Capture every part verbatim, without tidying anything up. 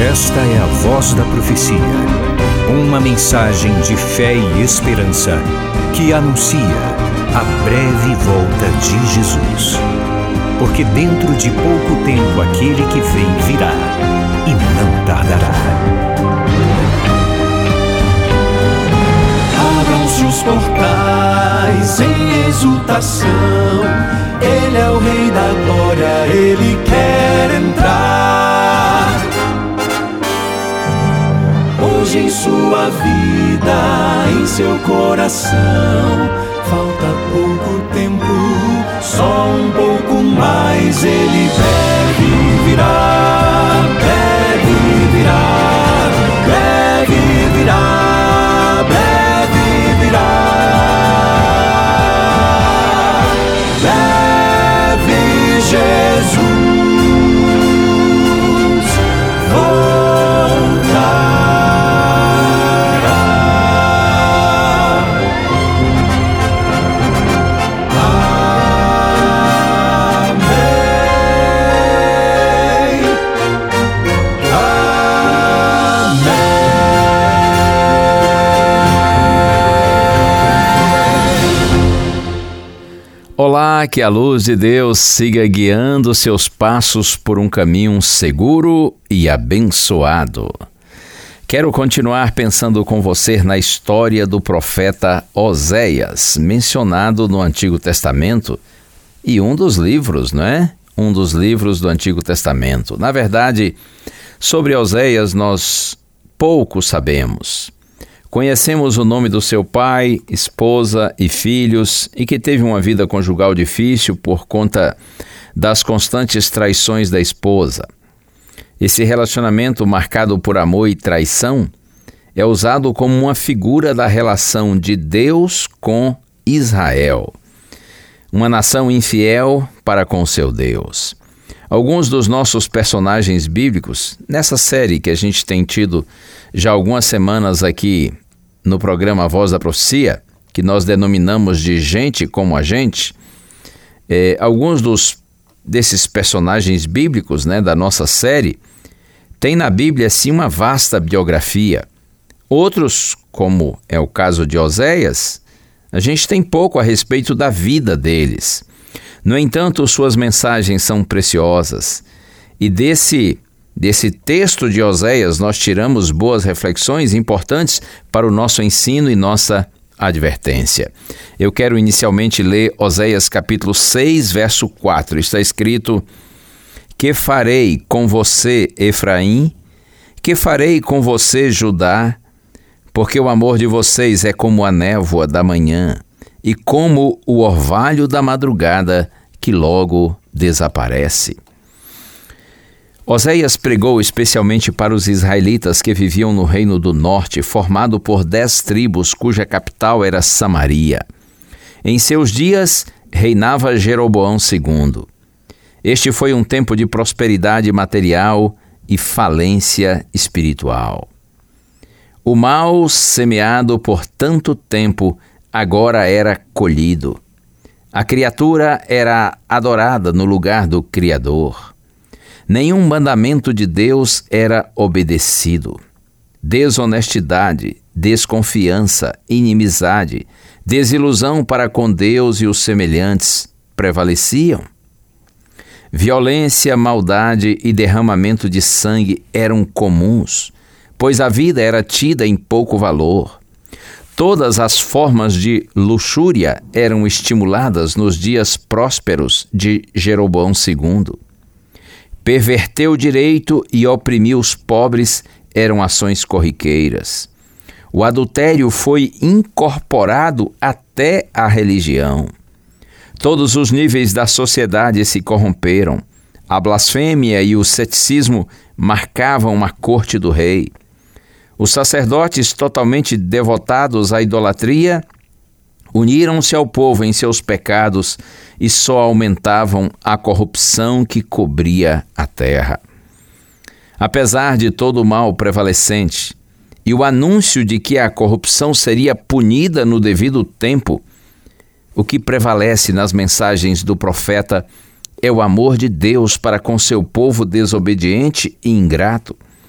Esta é a Voz da Profecia, uma mensagem de fé e esperança que anuncia a breve volta de Jesus. Porque dentro de pouco tempo aquele que vem virá e não tardará. Abram-se os portais em exultação, Ele é o Rei da Glória, Ele quer entrar. Hoje em sua vida, em seu coração, falta pouco tempo, só um pouco mais. Ele deve virar, deve virar, deve virar, deve virar. Deve Jesus voltar. Olá, que a luz de Deus siga guiando seus passos por um caminho seguro e abençoado. Quero continuar pensando com você na história do profeta Oséias, mencionado no Antigo Testamento, e um dos livros, não é? Um dos livros do Antigo Testamento. Na verdade, sobre Oséias nós pouco sabemos. Conhecemos o nome do seu pai, esposa e filhos, e que teve uma vida conjugal difícil por conta das constantes traições da esposa. Esse relacionamento marcado por amor e traição é usado como uma figura da relação de Deus com Israel, uma nação infiel para com seu Deus. Alguns dos nossos personagens bíblicos, nessa série que a gente tem tido já algumas semanas aqui no programa Voz da Profecia, que nós denominamos de Gente como a Gente, é, alguns dos, desses personagens bíblicos, né, da nossa série, têm na Bíblia sim uma vasta biografia. Outros, como é o caso de Oséias, a gente tem pouco a respeito da vida deles. No entanto, suas mensagens são preciosas, e desse, desse texto de Oséias nós tiramos boas reflexões importantes para o nosso ensino e nossa advertência. Eu quero inicialmente ler Oséias capítulo seis, verso quatro. Está escrito: Que farei com você, Efraim? Que farei com você, Judá? Porque o amor de vocês é como a névoa da manhã, e como o orvalho da madrugada que logo desaparece. Oséias pregou especialmente para os israelitas que viviam no Reino do Norte, formado por dez tribos, cuja capital era Samaria. Em seus dias reinava Jeroboão segundo. Este foi um tempo de prosperidade material e falência espiritual. O mal semeado por tanto tempo agora era colhido. A criatura era adorada no lugar do Criador. Nenhum mandamento de Deus era obedecido. Desonestidade, desconfiança, inimizade, desilusão para com Deus e os semelhantes prevaleciam. Violência, maldade e derramamento de sangue eram comuns, pois a vida era tida em pouco valor. Todas as formas de luxúria eram estimuladas nos dias prósperos de Jeroboão segundo. Perverter o direito e oprimir os pobres eram ações corriqueiras. O adultério foi incorporado até à religião. Todos os níveis da sociedade se corromperam. A blasfêmia e o ceticismo marcavam a corte do rei. Os sacerdotes, totalmente devotados à idolatria, uniram-se ao povo em seus pecados e só aumentavam a corrupção que cobria a terra. Apesar de todo o mal prevalecente e o anúncio de que a corrupção seria punida no devido tempo, o que prevalece nas mensagens do profeta é o amor de Deus para com seu povo desobediente e ingrato.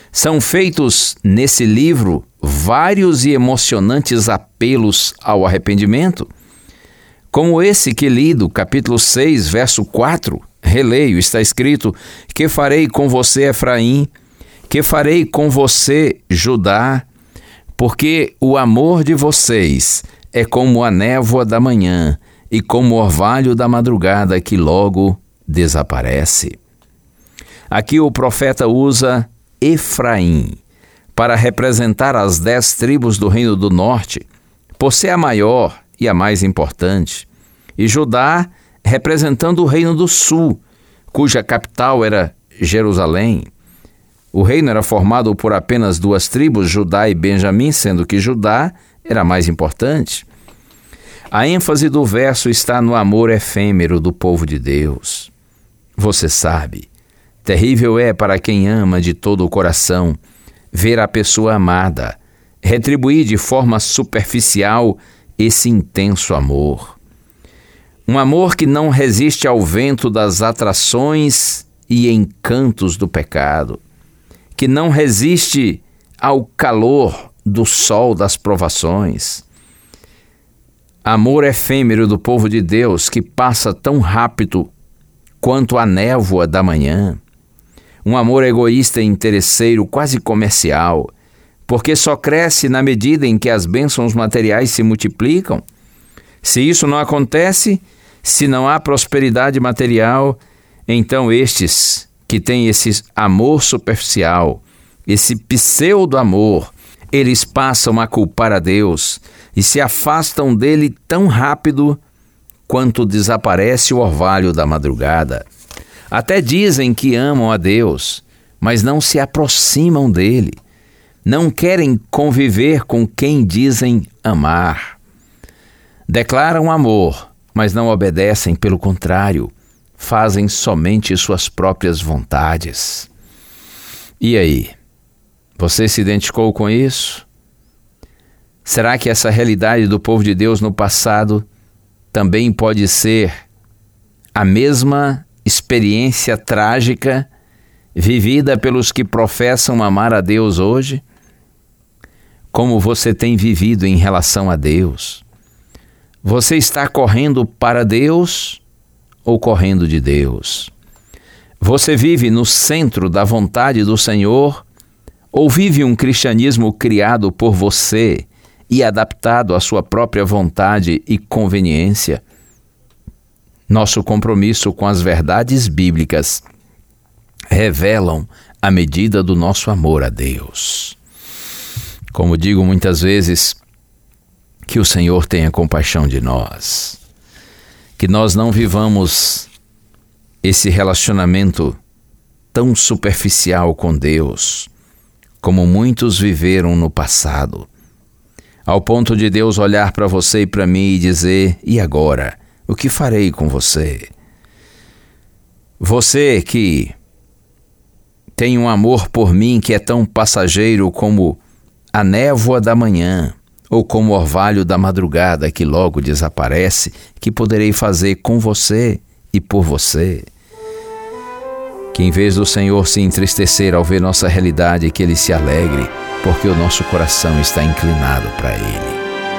São feitos nesse livro vários e emocionantes apelos ao arrependimento, como esse que li do capítulo seis, verso quatro, releio, está escrito: que farei com você, Efraim? Que farei com você, Judá? Porque o amor de vocês é como a névoa da manhã e como o orvalho da madrugada que logo desaparece. Aqui o profeta usa Efraim para representar as dez tribos do Reino do Norte, por ser a maior e a mais importante, e Judá representando o Reino do Sul, cuja capital era Jerusalém. O reino era formado por apenas duas tribos, Judá e Benjamim, sendo que Judá era a mais importante. A ênfase do verso está no amor efêmero do povo de Deus. Você sabe, terrível é para quem ama de todo o coração ver a pessoa amada retribuir de forma superficial esse intenso amor. Um amor que não resiste ao vento das atrações e encantos do pecado, que não resiste ao calor do sol das provações. Amor efêmero do povo de Deus que passa tão rápido quanto a névoa da manhã. Um amor egoísta e interesseiro, quase comercial, porque só cresce na medida em que as bênçãos materiais se multiplicam. Se isso não acontece, se não há prosperidade material, então estes que têm esse amor superficial, esse pseudo-amor, eles passam a culpar a Deus e se afastam dele tão rápido quanto desaparece o orvalho da madrugada. Até dizem que amam a Deus, mas não se aproximam dele. Não querem conviver com quem dizem amar. Declaram amor, mas não obedecem, pelo contrário, fazem somente suas próprias vontades. E aí? Você se identificou com isso? Será que essa realidade do povo de Deus no passado também pode ser a mesma experiência trágica vivida pelos que professam amar a Deus hoje? Como você tem vivido em relação a Deus? Você está correndo para Deus ou correndo de Deus? Você vive no centro da vontade do Senhor ou vive um cristianismo criado por você e adaptado à sua própria vontade e conveniência? Nosso compromisso com as verdades bíblicas revelam a medida do nosso amor a Deus. Como digo muitas vezes, que o Senhor tenha compaixão de nós, que nós não vivamos esse relacionamento tão superficial com Deus, como muitos viveram no passado, ao ponto de Deus olhar para você e para mim e dizer: e agora? O que farei com você? Você que tem um amor por mim que é tão passageiro como a névoa da manhã ou como o orvalho da madrugada que logo desaparece, que poderei fazer com você e por você? Que em vez do Senhor se entristecer ao ver nossa realidade, que Ele se alegre, porque o nosso coração está inclinado para Ele.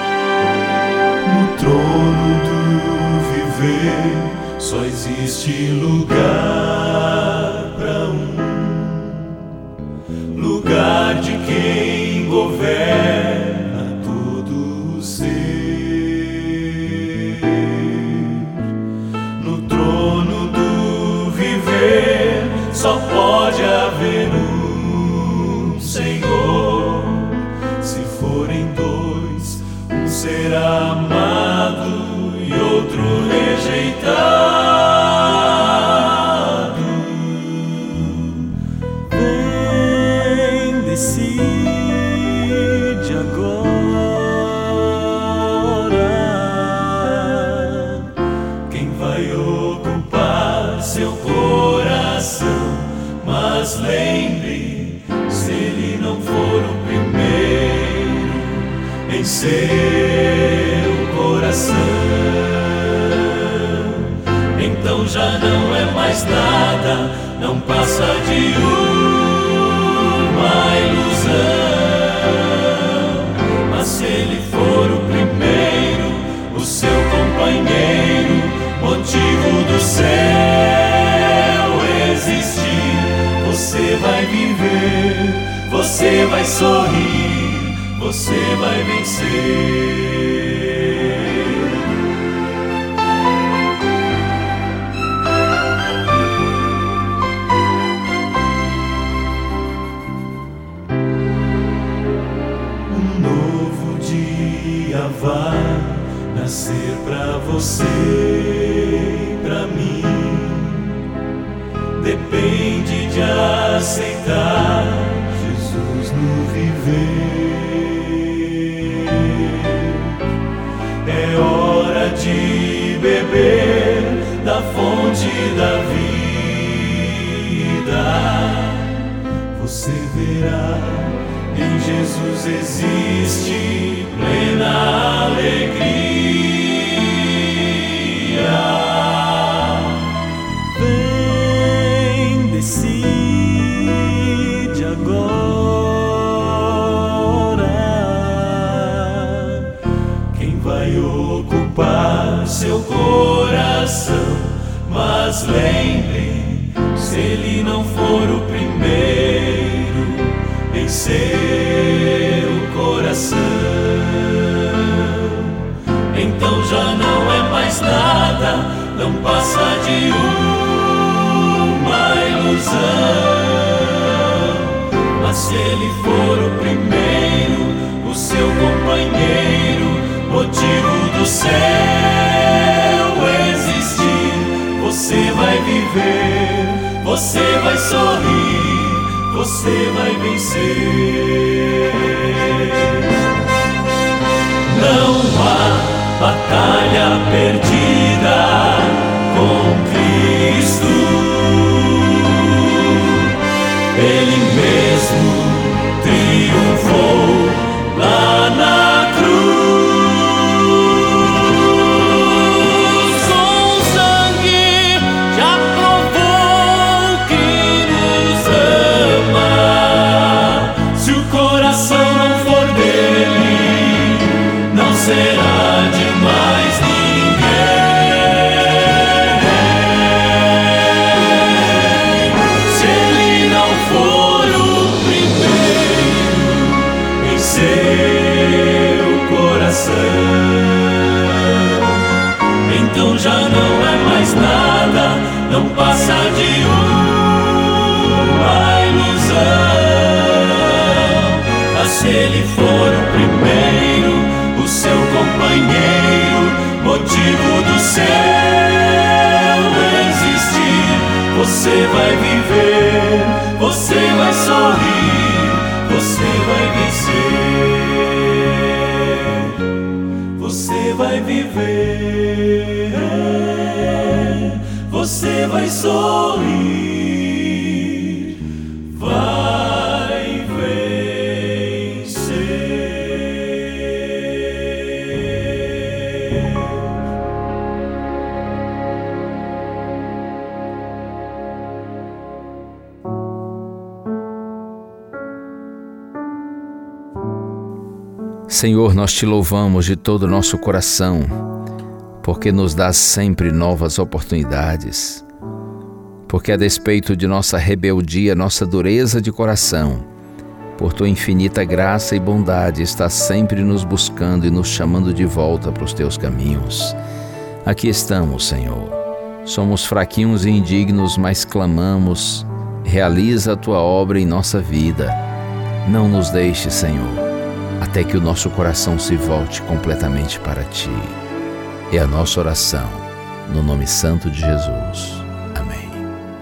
No trono do viver só existe lugar para um, lugar de quem governa todo o ser. No trono do viver só pode haver um Senhor. Se forem dois, um será amado e outro rejeitado. Vem, decide agora quem vai ocupar seu coração. Mas lembre, se ele não for o primeiro em seu coração, então já não é mais nada, não passa de uma uma ilusão. Mas se ele for o primeiro, o seu companheiro, motivo do céu existir, você vai viver, você vai sorrir, você vai vencer. Vai nascer pra você e pra mim. Depende de aceitar Jesus no viver. É hora de beber da fonte da vida. Você verá, em Jesus existe plena alegria. Vem, decide agora quem vai ocupar seu coração. Mas lembre, se ele não for o primeiro em seu coração, então já não é mais nada, não passa de uma ilusão. Mas se ele for o primeiro, o seu companheiro, motivo do céu existir, você vai viver, você vai sorrir, você vai vencer. Não há batalha perdida com Cristo. Ele mesmo triunfou lá na cruz. Com sangue já provou que nos ama. Se o coração não for dele, não será de mais ninguém. Se ele não for o primeiro em seu coração, então já não é mais nada, não passa de uma ilusão. Mas se ele for o primeiro, o seu companheiro, motivo do céu existir, você vai viver, você vai sorrir, você vai vencer. Você vai viver, você vai sorrir, vai vencer. Senhor, nós te louvamos de todo o nosso coração, porque nos dás sempre novas oportunidades, porque a despeito de nossa rebeldia, nossa dureza de coração, por tua infinita graça e bondade, estás sempre nos buscando e nos chamando de volta para os teus caminhos. Aqui estamos, Senhor. Somos fraquinhos e indignos, mas clamamos, realiza a tua obra em nossa vida. Não nos deixe, Senhor, até que o nosso coração se volte completamente para Ti. É a nossa oração, no nome santo de Jesus. Amém.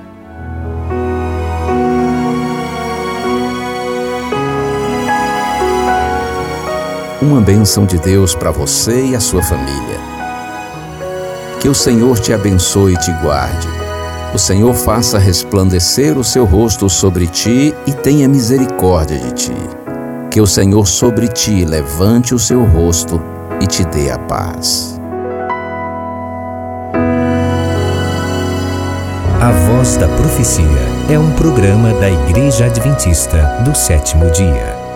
Uma bênção de Deus para você e a sua família. Que o Senhor te abençoe e te guarde. O Senhor faça resplandecer o seu rosto sobre ti e tenha misericórdia de ti. Que o Senhor sobre ti levante o seu rosto e te dê a paz. A Voz da Profecia é um programa da Igreja Adventista do Sétimo Dia.